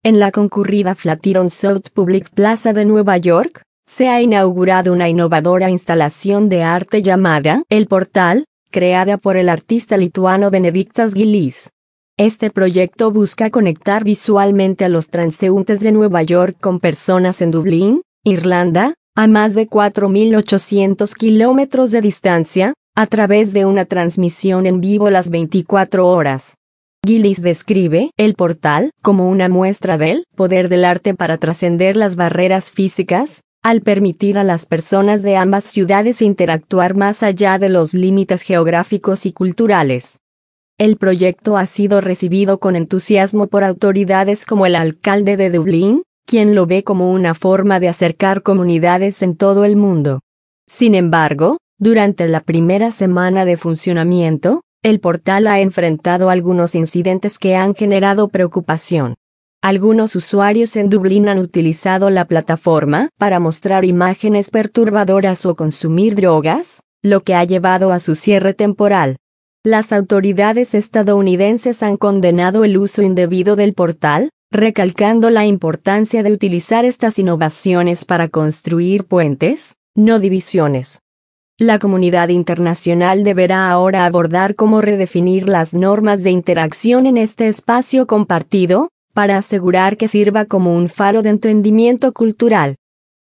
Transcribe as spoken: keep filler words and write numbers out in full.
En la concurrida Flatiron South Public Plaza de Nueva York, se ha inaugurado una innovadora instalación de arte llamada El Portal, creada por el artista lituano Benediktas Gilis. Este proyecto busca conectar visualmente a los transeúntes de Nueva York con personas en Dublín, Irlanda, a más de cuatro mil ochocientos kilómetros de distancia, a través de una transmisión en vivo las veinticuatro horas. Gilis describe El Portal como una muestra del poder del arte para trascender las barreras físicas, al permitir a las personas de ambas ciudades interactuar más allá de los límites geográficos y culturales. El proyecto ha sido recibido con entusiasmo por autoridades como el alcalde de Dublín, quien lo ve como una forma de acercar comunidades en todo el mundo. Sin embargo, durante la primera semana de funcionamiento, el portal ha enfrentado algunos incidentes que han generado preocupación. Algunos usuarios en Dublín han utilizado la plataforma para mostrar imágenes perturbadoras o consumir drogas, lo que ha llevado a su cierre temporal. Las autoridades estadounidenses han condenado el uso indebido del portal, recalcando la importancia de utilizar estas innovaciones para construir puentes, no divisiones. La comunidad internacional deberá ahora abordar cómo redefinir las normas de interacción en este espacio compartido, para asegurar que sirva como un faro de entendimiento cultural.